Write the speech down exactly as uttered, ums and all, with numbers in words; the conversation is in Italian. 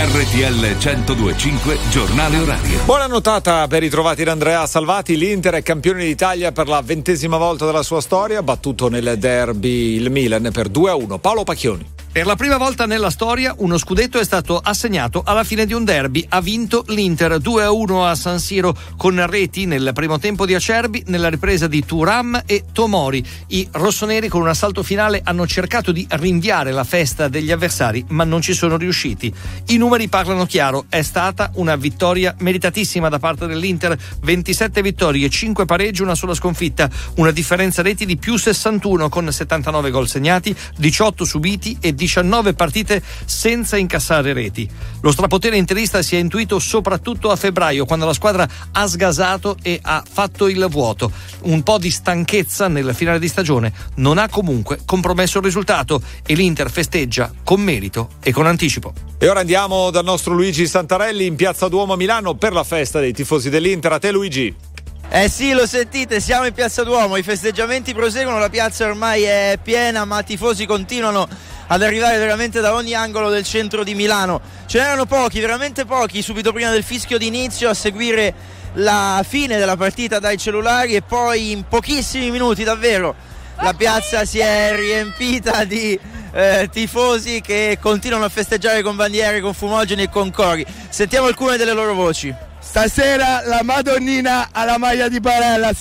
R T L centodue e cinque Giornale Orario. Buona notata per i ritrovati da Andrea Salvati. L'Inter è campione d'Italia per la ventesima volta della sua storia, battuto nel derby il Milan per due a uno. Paolo Pacchioni. Per la prima volta nella storia uno scudetto è stato assegnato alla fine di un derby. Ha vinto l'Inter due a uno a San Siro con reti nel primo tempo di Acerbi, nella ripresa di Thuram e Tomori. I rossoneri con un assalto finale hanno cercato di rinviare la festa degli avversari, ma non ci sono riusciti. I numeri parlano chiaro, è stata una vittoria meritatissima da parte dell'Inter. ventisette vittorie, cinque pareggi, una sola sconfitta, una differenza reti di più sessantuno con settantanove gol segnati, diciotto subiti e diciannove partite senza incassare reti. Lo strapotere interista si è intuito soprattutto a febbraio, quando la squadra ha sgasato e ha fatto il vuoto. Un po' di stanchezza nel finale di stagione non ha comunque compromesso il risultato e l'Inter festeggia con merito e con anticipo. E ora andiamo dal nostro Luigi Santarelli in Piazza Duomo a Milano per la festa dei tifosi dell'Inter. A te Luigi. Eh sì, lo sentite, siamo in Piazza Duomo, i festeggiamenti proseguono, la piazza ormai è piena, ma i tifosi continuano ad arrivare veramente da ogni angolo del centro di Milano. Ce n'erano pochi, veramente pochi, subito prima del fischio d'inizio a seguire la fine della partita dai cellulari, e poi in pochissimi minuti davvero la piazza si è riempita di eh, tifosi che continuano a festeggiare con bandiere, con fumogeni e con cori. Sentiamo alcune delle loro voci. Stasera la Madonnina alla maglia di Barella.